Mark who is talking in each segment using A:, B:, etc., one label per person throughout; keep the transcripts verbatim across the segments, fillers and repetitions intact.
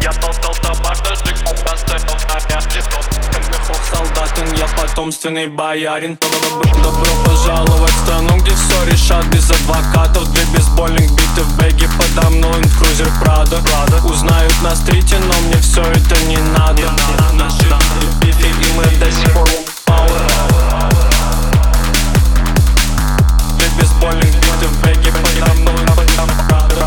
A: Я толкал табак, даже поставил наряд. Солдатин, я потомственный боярин. Добро пожаловать в страну, где все решат без адвокатов. Две бейсбольных биты в бэге, подо мной крузер Прада. Узнают на стрите, но мне все это не надо. Наши любили, и мы до сих пор power. Две бейсбольных биты в бэге, подо мной Прада.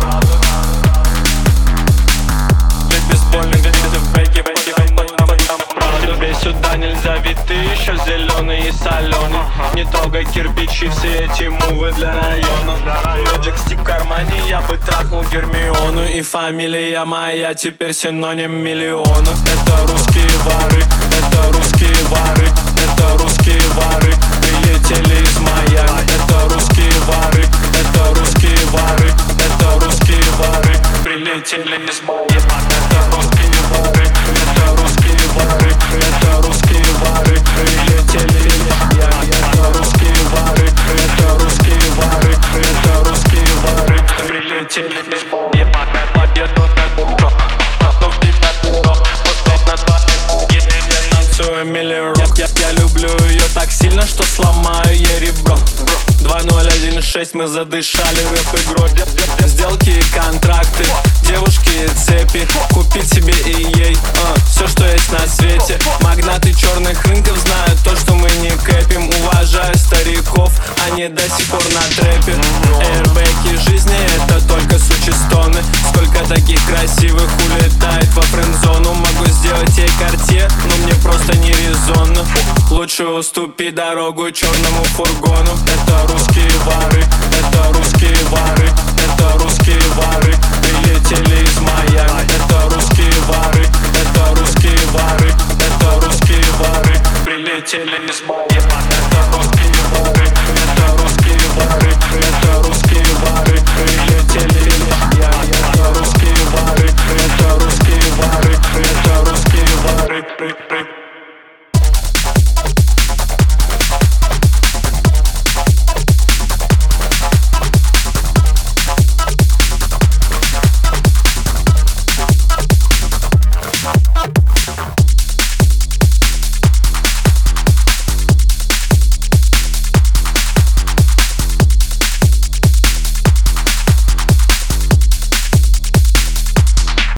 A: Две бейсбольных биты в бэге, тебе сюда нельзя, ведь ты еще зеленый и соленый. Не трогай кирпичи, все эти мувы для района. Лоджик стик в кармане, я бы трахнул Гермиону. И фамилия моя теперь синоним миллиона. Это русские воры, это русские воры, это русские воры. Прилетели из Майами. Это русские воры, это русские воры, это русские воры. Прилетели из Майами. Это русские воры, это русские воры, это русские воры. Прилетели из Майами. Это русские воры, это русские воры, это русские воры. Прилетели из Майами. Я, я люблю ее так сильно, что сломаю ей ребро. Два ноль один шесть, мы задышали рэп-игрой. Сделки и контракты, девушки и цепи. Купить себе и ей а, все, что есть на свете. Магнаты черных рынков знают то, что мы не кэпим. Уважаю стариков, они до сих пор на трэпе. Эйрбэки жизни — это только сучестоны. Сколько таких красивых улетает во френд-зону. Могу сделать ей Cartier, но мне просто не резонно. Лучше уступи дорогу черному фургону. Это русские воры, это русские воры, это русские воры. Прилетели из Майами. Это русские воры, это русские воры, это русские воры. Прилетели из Майами. Это русские воры, это русские воры, это русские воры. Прилетели из Майами. Это русские воры, это русские воры, это русские воры.